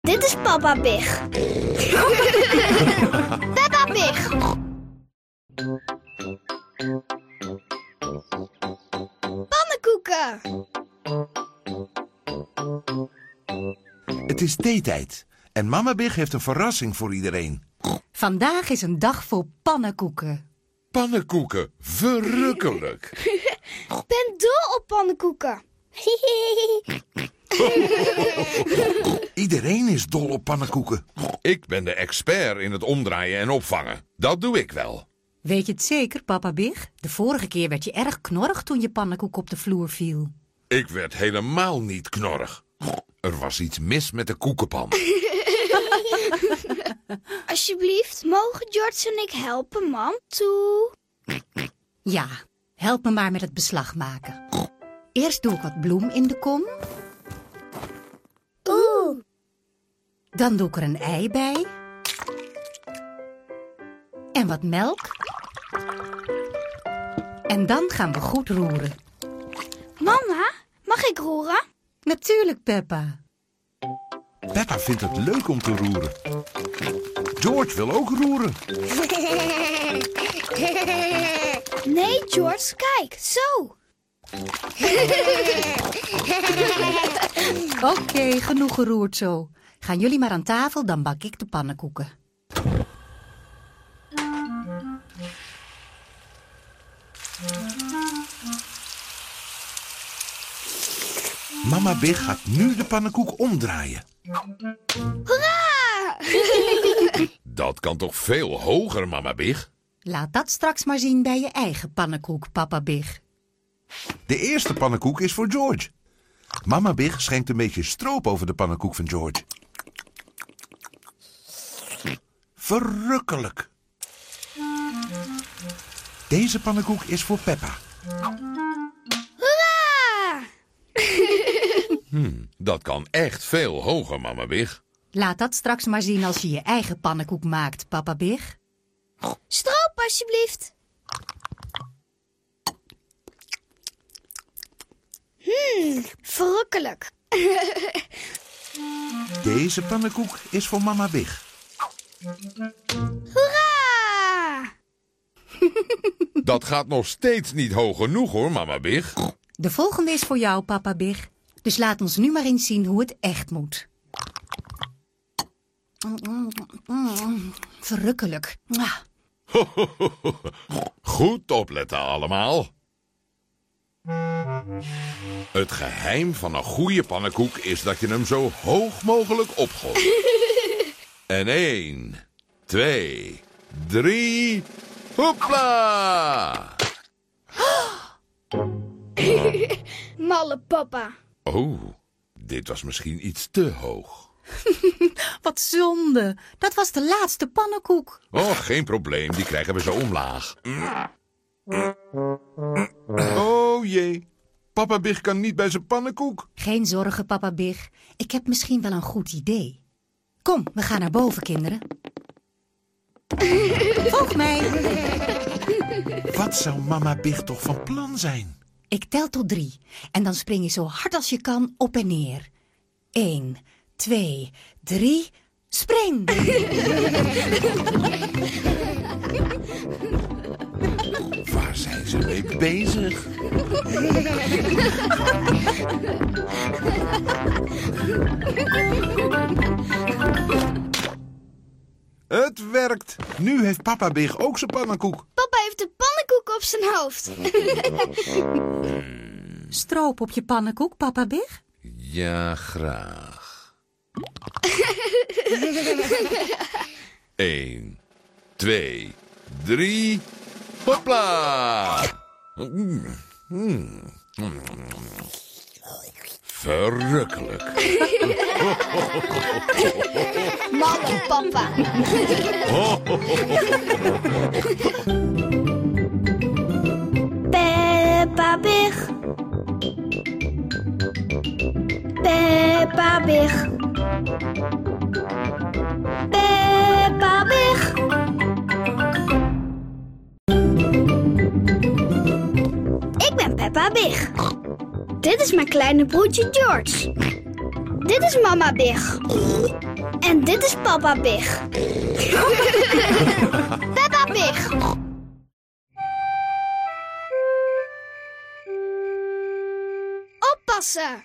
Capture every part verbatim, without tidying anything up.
Dit is Papa Big. Peppa Big. Pannenkoeken. Het is theetijd en Mama Big heeft een verrassing voor iedereen. Vandaag is een dag vol pannenkoeken. Pannenkoeken, verrukkelijk. Ik ben dol op pannenkoeken. Iedereen is dol op pannenkoeken. Ik ben de expert in het omdraaien en opvangen. Dat doe ik wel. Weet je het zeker, Papa Big? De vorige keer werd je erg knorrig toen je pannenkoek op de vloer viel. Ik werd helemaal niet knorrig. Er was iets mis met de koekenpan. Alsjeblieft, mogen George en ik helpen, mam? Toe. Ja, help me maar met het beslag maken. Eerst doe ik wat bloem in de kom. Oeh. Dan doe ik er een ei bij. En wat melk. En dan gaan we goed roeren. Mama, mag ik roeren? Natuurlijk, Peppa. Peppa vindt het leuk om te roeren. George wil ook roeren. Nee, George, kijk, zo. Oké, okay, genoeg geroerd zo. Gaan jullie maar aan tafel, dan bak ik de pannenkoeken. Mama Big gaat nu de pannenkoek omdraaien. Hoera! Dat kan toch veel hoger, Mama Big? Laat dat straks maar zien bij je eigen pannenkoek, Papa Big. De eerste pannenkoek is voor George. Mama Big schenkt een beetje stroop over de pannenkoek van George. Verrukkelijk. Deze pannenkoek is voor Peppa. Hoera! Hmm, dat kan echt veel hoger, Mama Big. Laat dat straks maar zien als je je eigen pannenkoek maakt, Papa Big. Stroop, alsjeblieft. Hmm, verrukkelijk. Deze pannenkoek is voor Mama Big. Hoera! Dat gaat nog steeds niet hoog genoeg, hoor, Mama Big. De volgende is voor jou, Papa Big. Dus laat ons nu maar eens zien hoe het echt moet. Verrukkelijk. Goed opletten allemaal. Het geheim van een goede pannenkoek is dat je hem zo hoog mogelijk opgooit. En één, twee, drie, hoepla! Malle papa. Oh, dit was misschien iets te hoog. Wat zonde. Dat was de laatste pannenkoek. Oh, geen probleem, die krijgen we zo omlaag. Oh jee, Papa Big kan niet bij zijn pannenkoek. Geen zorgen, Papa Big. Ik heb misschien wel een goed idee. Kom, we gaan naar boven, kinderen. Volg mij. Wat zou Mama Big toch van plan zijn? Ik tel tot drie. En dan spring je zo hard als je kan op en neer. Eén, twee, drie, spring! Waar zijn ze mee bezig? Het werkt. Nu heeft Papa Big ook zijn pannenkoek. Papa heeft een pannenkoek op zijn hoofd. Stroop op je pannenkoek, Papa Big? Ja, graag. Eén, twee, drie, hopla! Mm, mm, mm. Verrukkelijk. Malle papa. Peppa Big. Peppa Big. Peppa Big. Ik ben Peppa Big. Dit is mijn kleine broertje George. Dit is Mama Big. En dit is Papa Big. Peppa Big. Oppassen.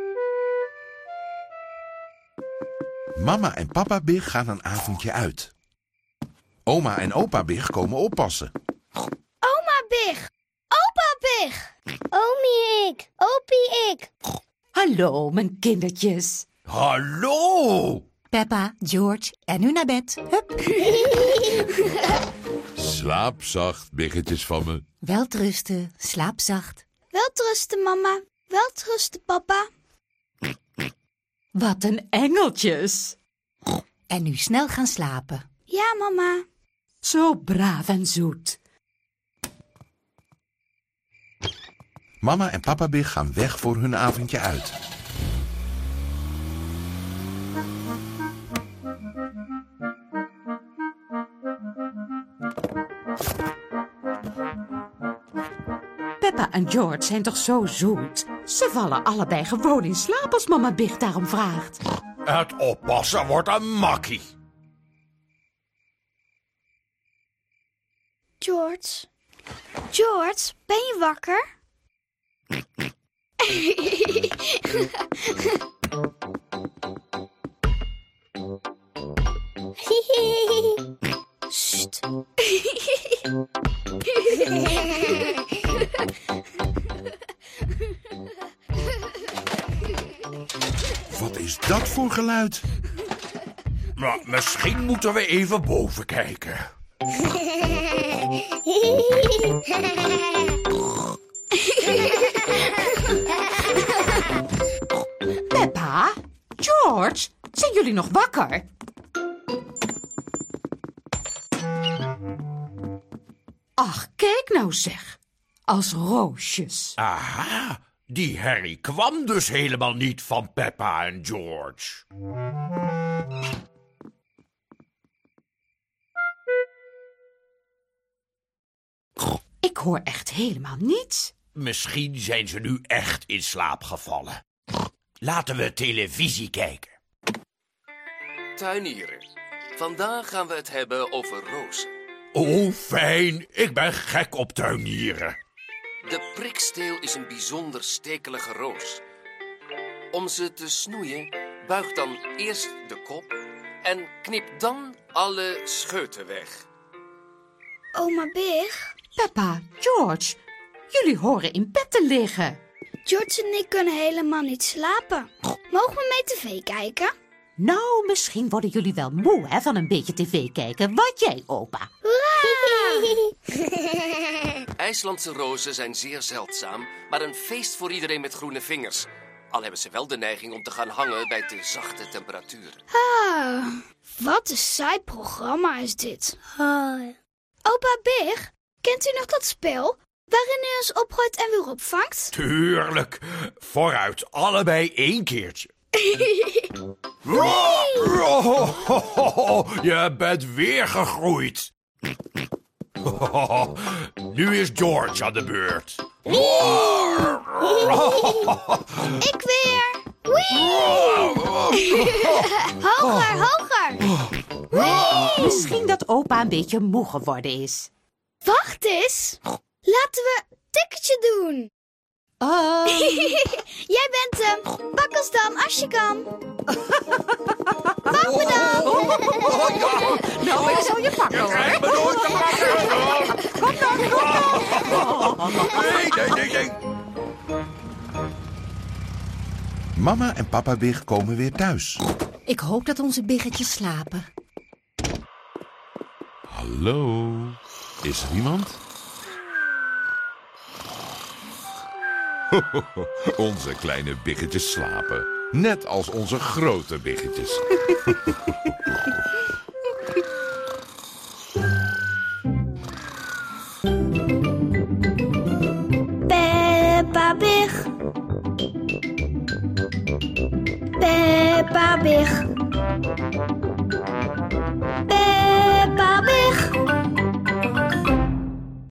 Mama en papa Big gaan een avondje uit. Oma en opa Big komen oppassen. Oma Big. Opa Big. Omi ik. Opie ik. Hallo, mijn kindertjes. Hallo! Peppa, George en nu naar bed. Hup. Slaap zacht, biggetjes van me. Welterusten, slaap zacht. Welterusten, mama. Welterusten, papa. Wat een engeltjes. En nu snel gaan slapen. Ja, mama. Zo braaf en zoet. Mama en papa Big gaan weg voor hun avondje uit. Peppa en George zijn toch zo zoet? Ze vallen allebei gewoon in slaap als mama Big daarom vraagt. Het oppassen wordt een makkie. George. George, ben je wakker? Sst. Wat is dat voor geluid? Nou, misschien moeten we even boven kijken. Peppa, George, zijn jullie nog wakker? Ach, kijk nou zeg. Als roosjes. Aha, die herrie kwam dus helemaal niet van Peppa en George. Ik hoor echt helemaal niets. Misschien zijn ze nu echt in slaap gevallen. Laten we televisie kijken. Tuinieren. Vandaag gaan we het hebben over rozen. Oh, fijn. Ik ben gek op tuinieren. De priksteel is een bijzonder stekelige roos. Om ze te snoeien, buig dan eerst de kop en knip dan alle scheuten weg. Oma Big. Peppa, George, jullie horen in bed te liggen. George en ik kunnen helemaal niet slapen. Mogen we mee tv kijken? Nou, misschien worden jullie wel moe hè, van een beetje tv kijken. Wat jij, opa? IJslandse rozen zijn zeer zeldzaam, maar een feest voor iedereen met groene vingers. Al hebben ze wel de neiging om te gaan hangen bij te zachte temperaturen. Ah, wat een saai programma is dit. Opa Big, kent u nog dat spel waarin u ons opgooit en weer opvangt? Tuurlijk. Vooruit, allebei één keertje. Je bent weer gegroeid. Nu is George aan de beurt. Ik weer. Hoger, hoger. Misschien dat opa een beetje moe geworden is. Wacht eens. Laten we een tikketje doen. Oh. Jij bent hem. Pak ons dan als je kan. Pak me dan. Oh, ja. Nou, ik zal je pakken hoor. Krijg me nooit te pakken. Kom dan, kom dan. Nee, nee, nee, nee. Mama en papa Big komen weer thuis. Ik hoop dat onze biggetjes slapen. Hallo, is er iemand? Onze kleine biggetjes slapen. Net als onze grote biggetjes. Peppa Big. Peppa Big.